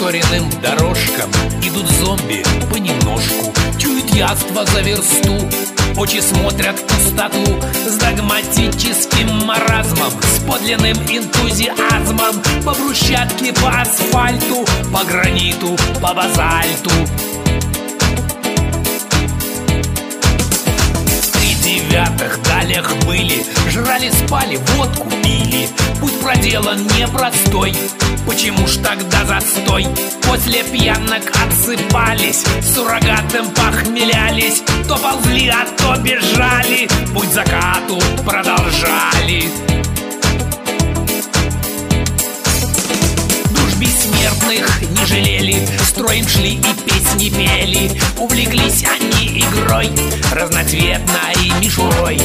проторенным дорожкам идут зомби понемножку, чуют яство за версту. Очи смотрят в пустоту с догматическим маразмом, с подлинным энтузиазмом. По брусчатке, по асфальту, по граниту, по базальту. В далях были, жрали, спали, водку пили. Путь проделан непростой, почему ж тогда застой? После пьянок отсыпались, суррогатом похмелялись. То ползли, а то бежали, путь к закату продолжали. Душ бессмертных не жалели, строем шли и песни пели. Увлеклись они игрой, разноцветной мишурой.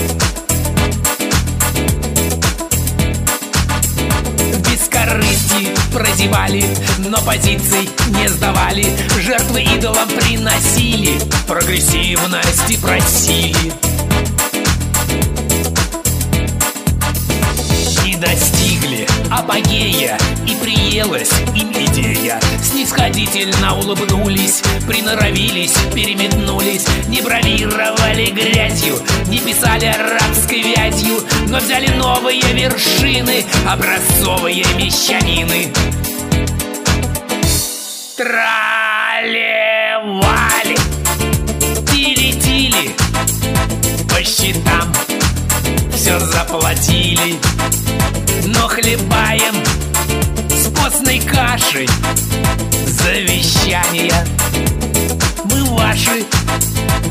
Без корысти прозевали, но позиций не сдавали. Жертвы идолам приносили, прогрессивности просили. И достигли апогея, и приелась им идея. Снисходительно улыбнулись, приноровились, переметнулись. Не бравировали грязью, не писали арабской вязью, но взяли новые вершины, образцовые мещанины. Трали-вали, тили-тили, по счетам все заплатили. Но хлебаем с постной кашей завещания. Мы ваши